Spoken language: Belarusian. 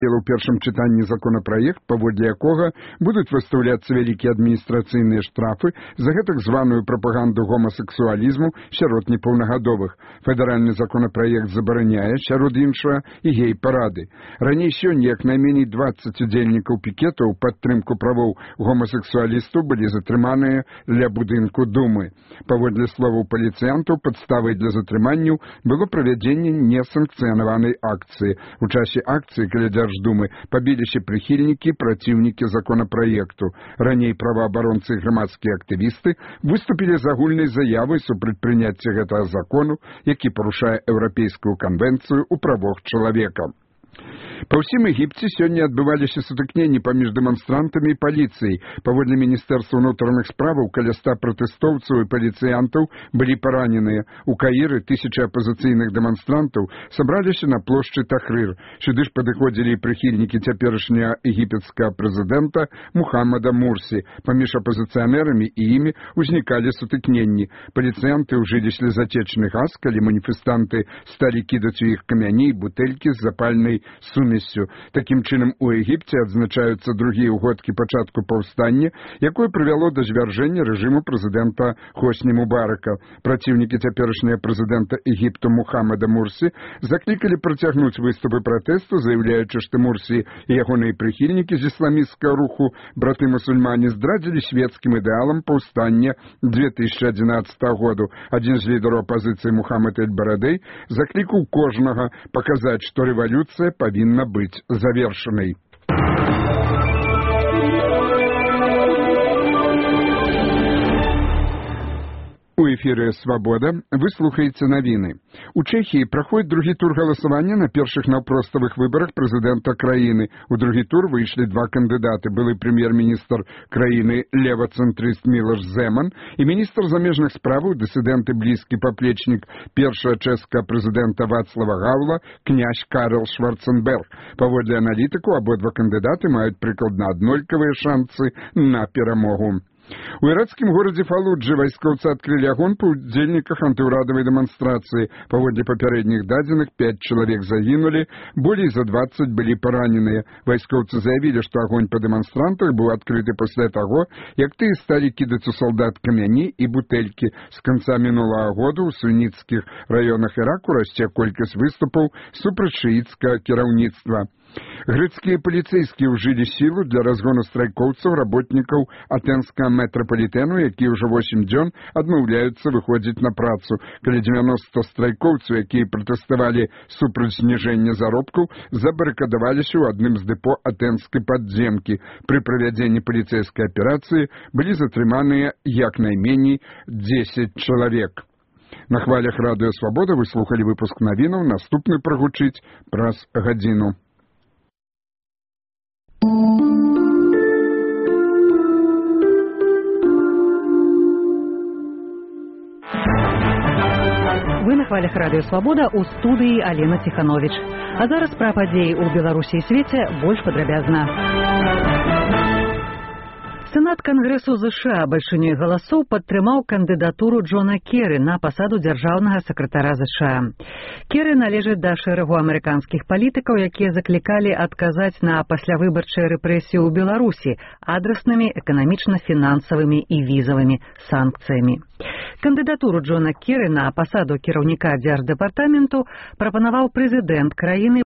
у першым чытанні законапраект, паводле якога будуць выстаўляцца вялікія адміністрацыйныя штрафы за гэтак званую прапаганду гомасексуалізму сярод непаўнагадовых. Федэральны законапраект забараняе, сярод іншага, і гей-парады. Раней сёння як найменей 20 удзельнікаў пікетаў у падтрымку правоў гомасексуалістаў былі затрыманыя ля будынку Думы. Паводле словаў паліцыянтаў, падставай для затрыманняў было правядзенне несанкцыянаванай акцыі. У часе акцыі каля Дзярждумы пабіліся прыхільнікі, праціўнікі законапраекту. Раней праваабаронцы і грамадскія актывісты выступілі з агульнай заявай супраць прыняцця гэтага закону, які парушае Еўрапейскую канвенцыю ў правах чалавека. Па ўсім Егіпце сёння адбываліся сутыкненні паміж дэманстрантамі і паліцыяй. Паводле Міністэрства ўнутраных справаў, каля 100 пратэстоўцаў і паліцыянтаў былі параненыя. У Каіры тысячы апазіцыйных дэманстрантаў сабраліся на плошчы Тахрыр. Сюды ж падыходзілі і прыхільнікі цяперашняга егіпецкага прэзідэнта Мухаммада Мурсі. Паміж апазіцыянерамі і імі ўзнікалі сутыкненні. Паліцыянты ўжылі слезатечны газ, калі маніфестанты сталі кідаць у іх камяні і бутэлькі з запальнай сумесю. Такім чынам у Егіпце адзначаюцца другія ўгодкі пачатку паўстання, якое прывяло да звяржэння рэжыму прэзідэнта Хосні Мубарака. Праціўнікі цяперашняга прэзідэнта Егіпту Мухаммада Мурсі заклікалі працягнуць выступы пратэсту, заяўляючы, што Мурсі і ягоныя прыхільнікі з ісламісцкага руху браты-мусульмане здрадзілі свецкім ідэалам паўстання 2011 году. Адзін з лідараў апазіцыі Мухаммад эль-Барадэй заклікаў кожнага паказаць, што рэвалюцыя павінна быць завершанай. У эфіры «Свабода» вы слухаеце навіны. У Чэхіі праходзіць другі тур галасавання на першых наўпроставых выбарах прэзідэнта краіны. У другі тур выйшлі два кандыдаты. Былы прэм'ер-міністр краіны левацэнтрыст Мілош Земан і міністр замежных справаў, дысідэнт і блізкі паплечнік першага чэшскага прэзідэнта Вацлава Гаўла, князь Карл Шварценберг. Паводле аналітыку, абодва кандыдаты маюць прыкладна аднолькавыя шанцы на перамогу. У іракскім горадзе Фалуджы вайскоўцы адкрылі агонь па ўдзельніках антыўрадавай дэманстрацыі. Паводле папярэдніх дадзеных 5 чалавек загінулі, болей за 20 былі параненыя. Вайскоўцы заявілі, што агонь па дэманстрантах быў адкрыты пасля таго, як тыя сталі кідаць у салдат камяні і бутэлькі. З канца мінулага года ў суніцкіх раёнах Іраку расце колькасць выступаў супраць шыіцкага кіраўніцтва. Грэцкія паліцэйскія ўжылі сілу для разгону страйкоўцаў работнікаў атэнскага метрапалітэну, якія ўжо 8 дзён адмаўляюцца выходзіць на працу. Каля 90 страйкоўцаў, якія пратэставалі супраць зніжэння заробкаў, забарыкадаваліся ў адным з дэпо атэнскай падземкі. Пры правядзенні паліцэйскай аперацыі былі затрыманыя як найменей 10 чалавек. На хвалях радыё «Свабода» вы слухалі выпуск навінаў, наступны прагучыць праз гадзіну. Вы на хвалях радыё «Свабода», у студыі Алена Ціхановіч. А зараз пра падзеі ў Беларусі і свеце больш падрабязна. Сенат Кангрэсу ЗША бальшынёй галасоў падтрымаў кандыдатуру Джона Керры на пасаду дзяржаўнага сакратара ЗША. Керры належыць да шэрагу амерыканскіх палітыкаў, якія заклікалі адказаць на паслявыбарчыя рэпрэсіі ў Беларусі адраснымі эканамічна-фінансавымі і візавымі санкцыямі. Кандыдатуру Джона Керры на пасаду кіраўніка дзярждэпартаменту прапанаваў прэзідэнт краіны